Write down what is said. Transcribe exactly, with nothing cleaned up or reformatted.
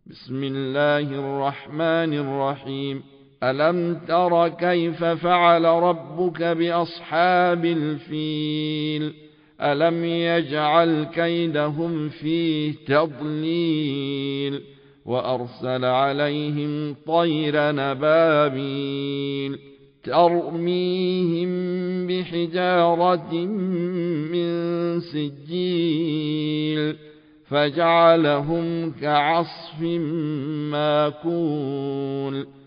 بسم الله الرحمن الرحيم. ألم تر كيف فعل ربك بأصحاب الفيل؟ ألم يجعل كيدهم في تضليل وأرسل عليهم طيرا أبابيل ترميهم بحجارة من سجيل فجعلهم كعصف ماكول